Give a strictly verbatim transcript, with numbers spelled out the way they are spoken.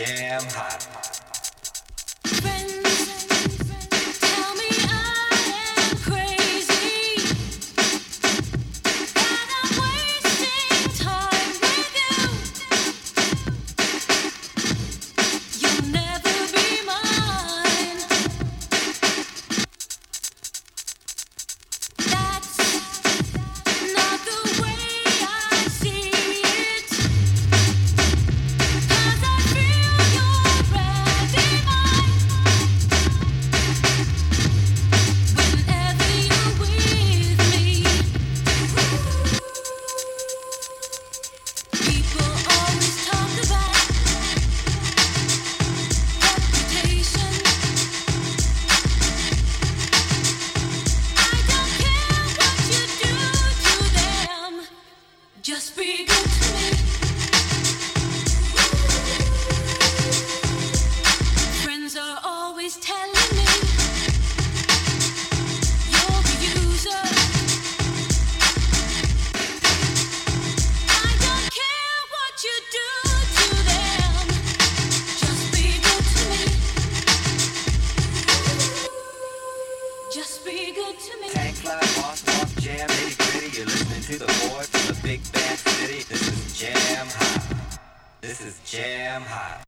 Jam Hot. Just be good to me. Friends are always telling me you're the user. I don't care what you do to them. Just be good to me. Just be good to me. Tank fly, boss, walk, jam, nitty gritty. You're listening to the boy from the big bad city. This is Jam Hot. This is Jam Hot.